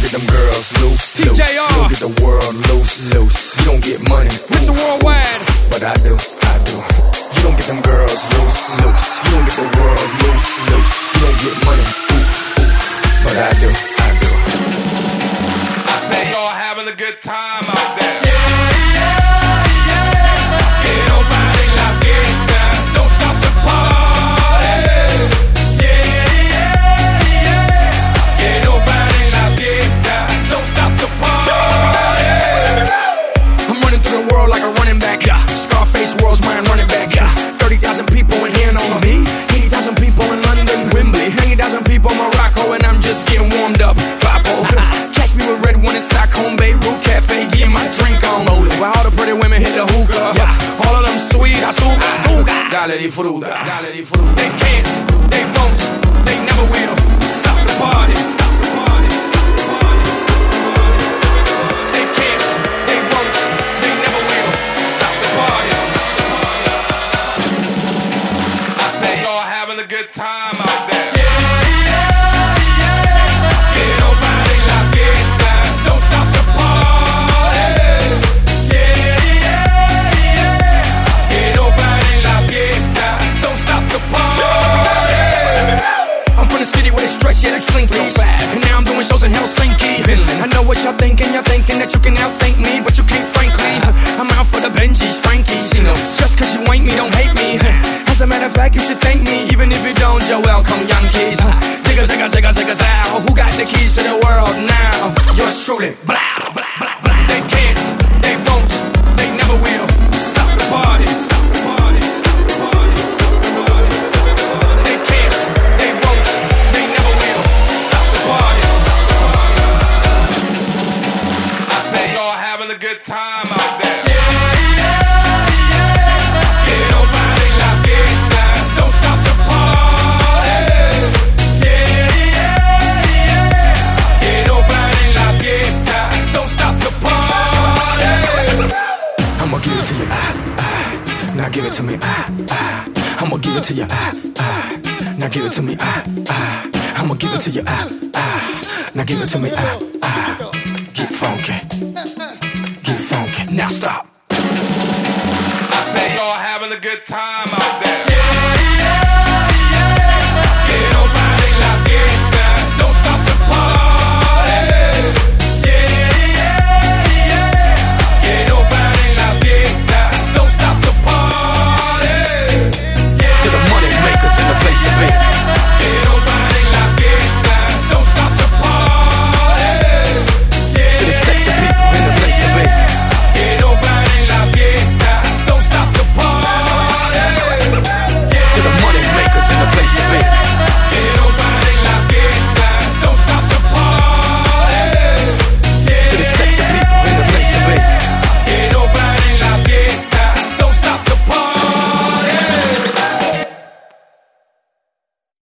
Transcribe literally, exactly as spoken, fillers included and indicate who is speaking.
Speaker 1: get them girls loose,
Speaker 2: T J R.
Speaker 1: loose. You don't get the world loose, loose. You don't get money,
Speaker 2: Mister
Speaker 1: oof,
Speaker 2: Worldwide.
Speaker 1: oof. But I do, I do. You don't get them girls loose, loose. You don't get the world loose, loose. You don't get money, oof, oof. But I do, I do.
Speaker 3: I say y'all having a good time out there.
Speaker 1: World's mine, running back. Yeah. thirty thousand people in here know me. eighty thousand people in London, Wembley. ninety thousand people in Morocco, and I'm just getting warmed up. Papo. Catch me with red one in Stockholm, Beirut Cafe, getting my drink on. While all the pretty women hit the hookah. Yeah. All of them sweet, azúcar, azúcar. Dale di fruta. Dale di fruta. They can't, they won't, they never will stop the party.
Speaker 3: Good time out there.
Speaker 1: Don't stop the party. Yeah, yeah, yeah. Que no pare la fiesta. Don't stop the party. I'm from the city where they stretch, yeah, like slinkies. And now I'm doing shows in Helsinki. I know what y'all thinking. Y'all thinking that you can outthink me, but you can't, frankly. I'm out for the Benjis, Frankies. Just cause you ain't me, don't hate me. As a matter of fact, you should thank me. Even if you don't, you're welcome, Yankees. Zigga, zigga, zigga, zigga, zow. Who got the keys to the world now? Yours truly. Blah, blah, blah, blah. They can't, they won't, they never will stop the party. They can't, they won't, they never will stop the party.
Speaker 3: I say y'all having a good time out there.
Speaker 1: Now give it to me, ah, ah. I'ma give it to you, ah, ah. Now give it to me, ah, ah. I'ma give it to you, ah, ah. Now give it to me, ah, ah. Get funky, get funky. Now stop.
Speaker 3: I say y'all having a good time out there.